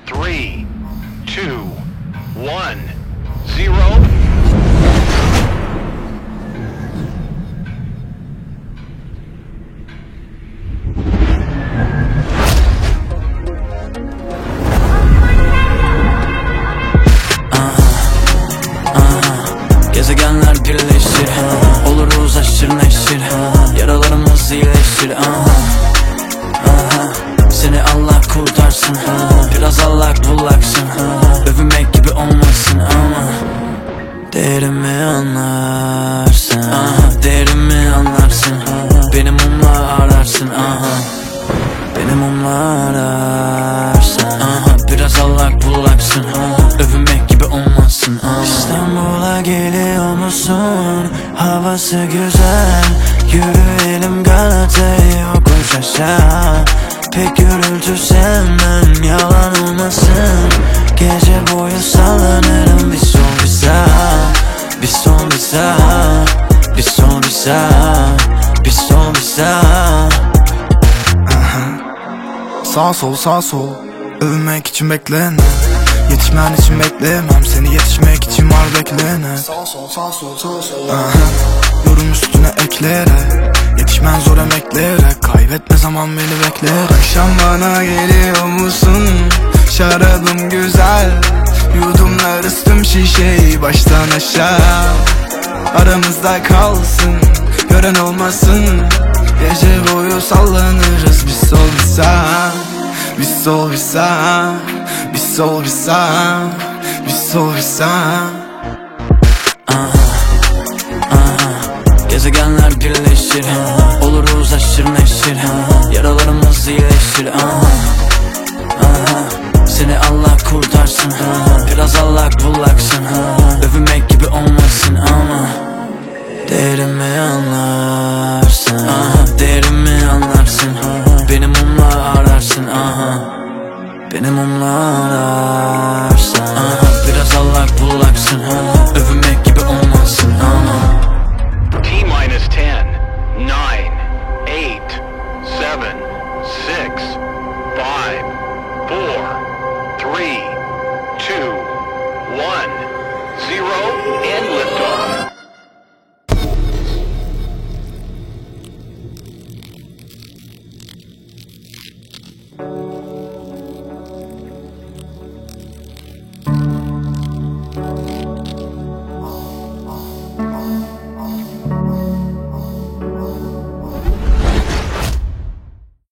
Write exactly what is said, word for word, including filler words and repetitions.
three, two, one, zero. Gezegenler birleşir, oluruz aşırı neşir, yaralarımız iyileşir. Aha, aha. Seni Allah kurtarsın, biraz allak bullaksın, övünmek gibi olmasın ama değerimi anlarsın. Aha, değerimi anlarsın, benim mumla ararsın. Aha, benim mumla ararsın. Aha, biraz allak bullaksın, övünmek gibi olmasın. Aha. İstanbul'a geliyor musun? Havası güzel, yürüyelim Galata'yı yokuş aşağı. Pek gürültü sevmem, yalan olmasın. Gece boyu sallanırım, bir sol bir sağ, bir sol bir sağ, bir sol bir sağ, bir sol bir sağ. Sağ sol sağ sol, övünmek için beklenen, yetişmen için beklemem, seni yetişmek için var beklenen. Sağ sol sağ sol sağ sol. Aha. Yorum üstüne eklere, yetişmen zor emeklere, kaybetme zaman beni bekleyerek. Akşam bana geliyor musun? Şarabım güzel, yudumlar ıstım şişeyi baştan aşağı. Aramızda kalsın, gören olmasın. Gece boyu sallanırız, bir sol bir sağ, bir sol bir sağ, bir sol bir sağ, bir sol bir sağ. Aha, aha. Gezegenler birleşir, oluruz aşırı neşir, yaralarımız iyileşir. Aha, aha. Seni Allah kurtarsın, biraz allak bullaksın, övünmek gibi olmasın ama değerimi anlarsın. Aha, değerimi anlarsın, benim mumla ararsın. Aha, benim mumla ararsın. Aha, biraz allak bullaksın, övünmek gibi olmasın ama T minus ten, nine, eight, seven, six, five, four,